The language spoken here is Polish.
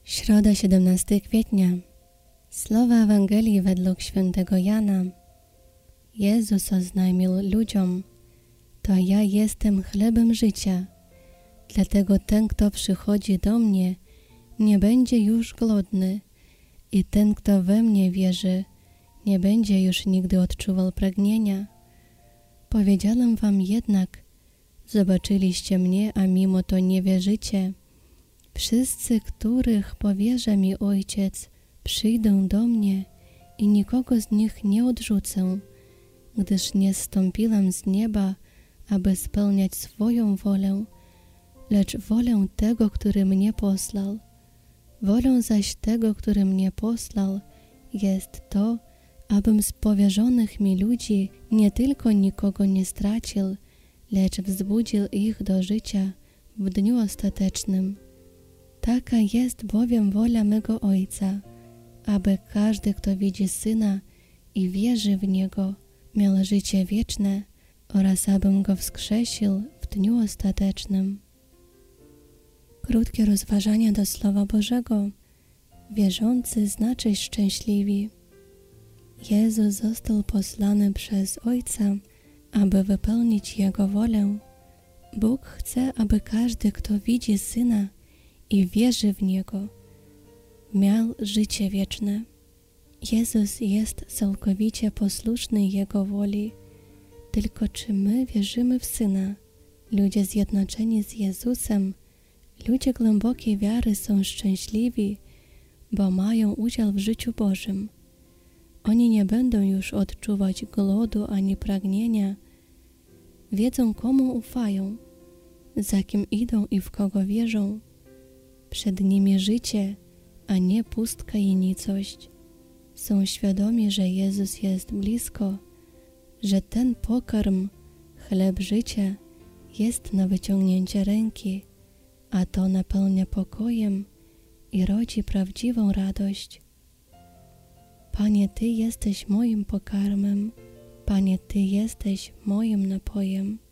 Środa, 17 kwietnia. Słowa Ewangelii według świętego Jana. Jezus oznajmił ludziom: to ja jestem chlebem życia. Dlatego ten, kto przychodzi do mnie, nie będzie już głodny, i ten, kto we mnie wierzy, nie będzie już nigdy odczuwał pragnienia. Powiedziałem wam jednak: zobaczyliście mnie, a mimo to nie wierzycie. Wszyscy, których powierza mi Ojciec, przyjdą do mnie i nikogo z nich nie odrzucę, gdyż nie zstąpiłem z nieba, aby spełniać swoją wolę, lecz wolę tego, który mnie posłał. Wolą zaś tego, który mnie posłał, jest to, abym z powierzonych mi ludzi nie tylko nikogo nie stracił, lecz wzbudził ich do życia w dniu ostatecznym. Taka jest bowiem wola mego Ojca, aby każdy, kto widzi Syna i wierzy w Niego, miał życie wieczne oraz abym Go wskrzesił w dniu ostatecznym. Krótkie rozważania do Słowa Bożego. Wierzący znaczy szczęśliwi. Jezus został posłany przez Ojca, aby wypełnić Jego wolę. Bóg chce, aby każdy, kto widzi Syna i wierzy w Niego, miał życie wieczne. Jezus jest całkowicie posłuszny Jego woli. Tylko czy my wierzymy w Syna? Ludzie zjednoczeni z Jezusem, ludzie głębokiej wiary są szczęśliwi, bo mają udział w życiu Bożym. Oni nie będą już odczuwać głodu ani pragnienia. Wiedzą, komu ufają, za kim idą i w kogo wierzą. Przed nimi życie, a nie pustka i nicość. Są świadomi, że Jezus jest blisko, że ten pokarm, chleb życia, jest na wyciągnięcie ręki, a to napełnia pokojem i rodzi prawdziwą radość. Panie, Ty jesteś moim pokarmem, Panie, Ty jesteś moim napojem.